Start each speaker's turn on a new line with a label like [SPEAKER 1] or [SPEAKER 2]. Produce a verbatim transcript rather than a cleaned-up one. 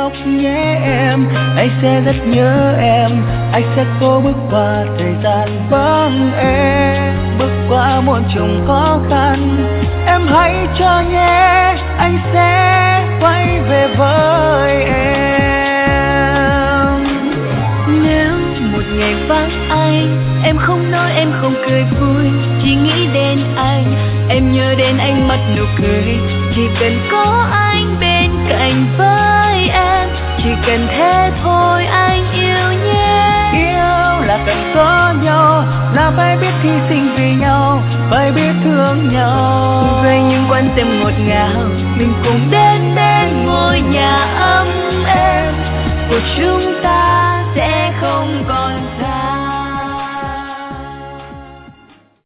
[SPEAKER 1] khóc nhé em. Anh sẽ rất nhớ em, anh sẽ cố bước qua thời gian vắng em, bước qua muôn trùng khó khăn. Em hãy chờ nhé, anh sẽ quay về với em.
[SPEAKER 2] Nếu một ngày vắng anh, em không nói em không cười vui, chỉ nghĩ đến anh, em nhớ đến ánh mắt nụ cười. Chỉ cần có anh bên cạnh với em, chỉ cần thế thôi anh yêu nhé.
[SPEAKER 1] Yêu là cần có nhau, là phải biết hy sinh vì nhau, phải biết thương nhau.
[SPEAKER 2] Với những quan tâm ngọt ngào, mình cùng đến bên ngôi nhà ấm êm của chúng ta sẽ không còn